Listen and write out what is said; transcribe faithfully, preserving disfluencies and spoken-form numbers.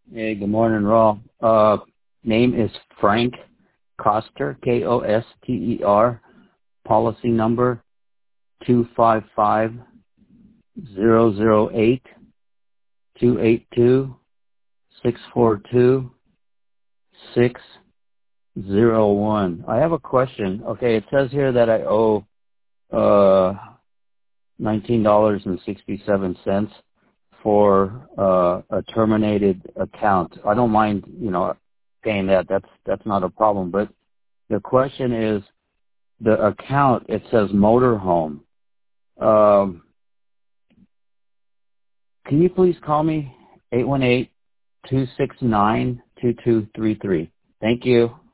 Hey, good morning, Raul. Uh, name is Frank Koster, K O S T E R. Policy number two five five zero zero eight two eight two six four two six zero one. I have a question. Okay, it says here that I owe uh, nineteen dollars and sixty-seven cents for uh, a terminated account. I don't mind, you know, paying that. That's that's not a problem. But the question is, the account, it says motorhome. Um, can you please call me eight one eight, two six nine, two two three three? Thank you.